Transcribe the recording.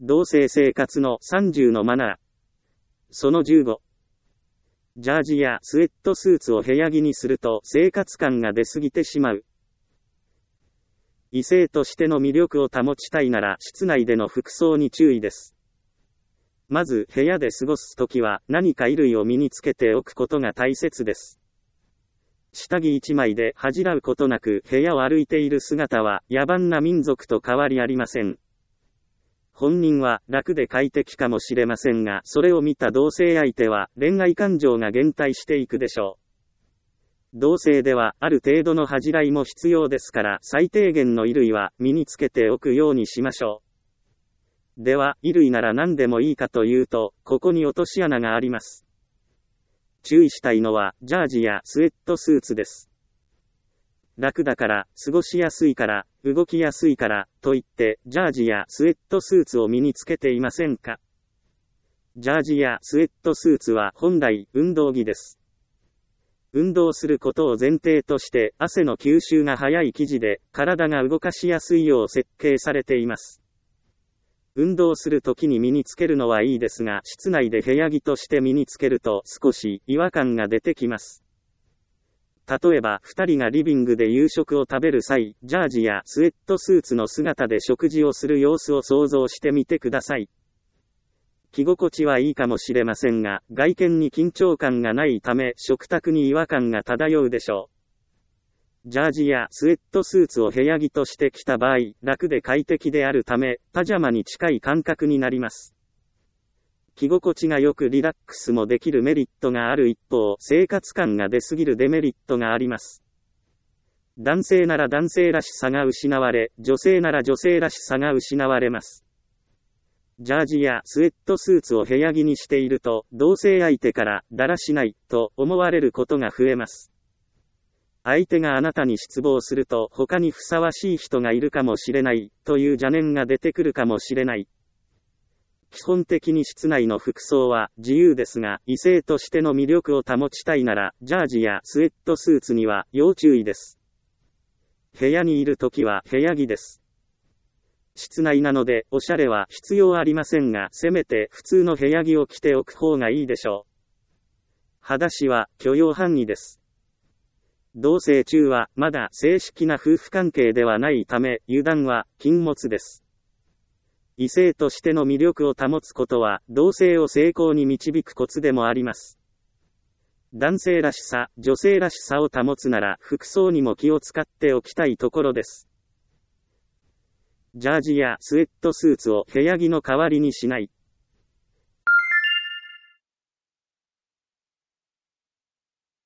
同棲生活の30のマナー。その15。ジャージやスウェットスーツを部屋着にすると生活感が出すぎてしまう。異性としての魅力を保ちたいなら室内での服装に注意です。まず部屋で過ごすときは何か衣類を身につけておくことが大切です。下着一枚で恥じらうことなく部屋を歩いている姿は野蛮な民族と変わりありません。本人は楽で快適かもしれませんが、それを見た同性相手は恋愛感情が減退していくでしょう。同性ではある程度の恥じらいも必要ですから、最低限の衣類は身につけておくようにしましょう。では、衣類なら何でもいいかというと、ここに落とし穴があります。注意したいのは、ジャージやスウェットスーツです。楽だから、過ごしやすいから、動きやすいから、と言って、ジャージやスウェットスーツを身につけていませんか？ジャージやスウェットスーツは本来、運動着です。運動することを前提として、汗の吸収が早い生地で、体が動かしやすいよう設計されています。運動するときに身につけるのはいいですが、室内で部屋着として身につけると少し違和感が出てきます。例えば、2人がリビングで夕食を食べる際、ジャージやスウェットスーツの姿で食事をする様子を想像してみてください。着心地はいいかもしれませんが、外見に緊張感がないため、食卓に違和感が漂うでしょう。ジャージやスウェットスーツを部屋着として着た場合、楽で快適であるため、パジャマに近い感覚になります。着心地がよくリラックスもできるメリットがある一方、生活感が出すぎるデメリットがあります。男性なら男性らしさが失われ、女性なら女性らしさが失われます。ジャージやスウェットスーツを部屋着にしていると、同性相手からだらしないと思われることが増えます。相手があなたに失望すると他にふさわしい人がいるかもしれないという邪念が出てくるかもしれない。基本的に室内の服装は自由ですが、異性としての魅力を保ちたいなら、ジャージやスウェットスーツには要注意です。部屋にいるときは部屋着です。室内なのでおしゃれは必要ありませんが、せめて普通の部屋着を着ておく方がいいでしょう。裸足は許容範囲です。同棲中はまだ正式な夫婦関係ではないため、油断は禁物です。異性としての魅力を保つことは、同棲を成功に導くコツでもあります。男性らしさ、女性らしさを保つなら、服装にも気を使っておきたいところです。ジャージやスウェットスーツを部屋着の代わりにしない。